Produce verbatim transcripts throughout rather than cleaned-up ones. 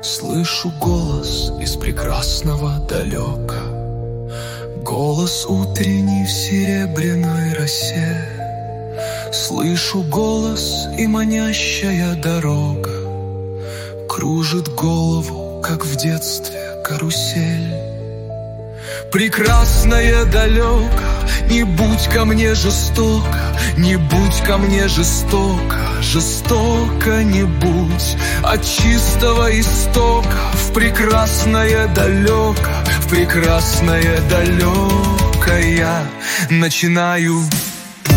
Слышу голос из прекрасного далека, голос утренний в серебряной росе. Слышу голос, и манящая дорога кружит голову, как в детстве карусель. Прекрасное далеко, не будь ко мне жестоко, не будь ко мне жестоко, жестоко не будь. От чистого истока в прекрасное далеко, в прекрасное далеко я начинаю путь.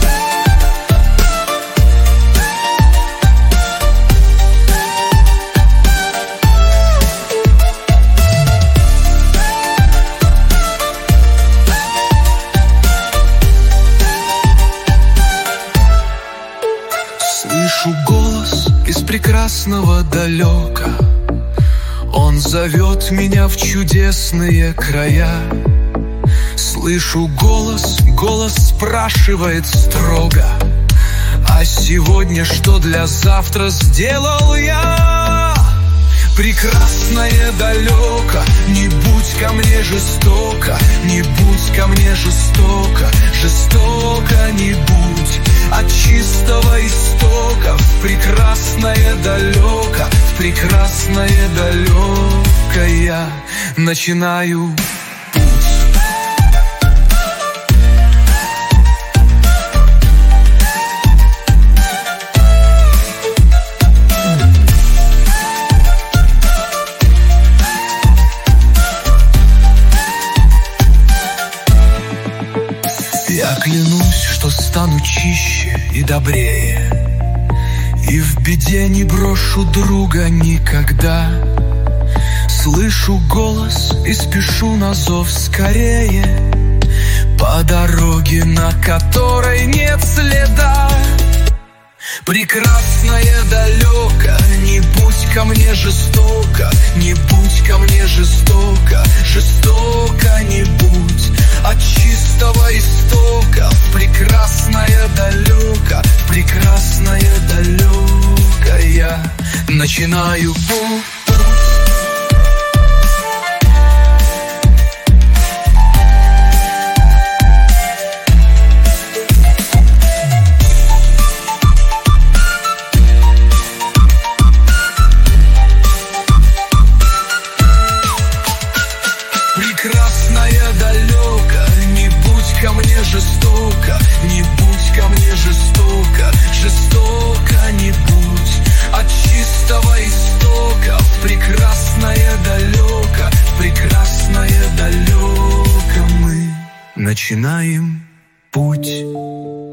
Слышу голос из прекрасного далека, он зовет меня в чудесные края. Слышу голос, голос спрашивает строго: а сегодня что для завтра сделал я? Прекрасное далеко, не будь ко мне жестоко, не будь ко мне жестоко, жестоко не будь. От чистого истока в прекрасное далеко, в прекрасное далеко я начинаю путь. Я клянусь, что стану чище и добрее, и в беде не брошу друга никогда. Слышу голос и спешу на зов скорее, по дороге, на которой нет следа. Прекрасное далеко, не будь ко мне жестоко, не будь ко мне жестоко, жестоко не будь. От чистого истока в прекрасное далеко, в прекрасное далеко я начинаю путь. Прекрасное далеко, не будь ко мне жестоко, не будь ко мне жестоко, жестоко не будь. От чистого истока в прекрасное далеко, в прекрасное далеко мы начинаем путь.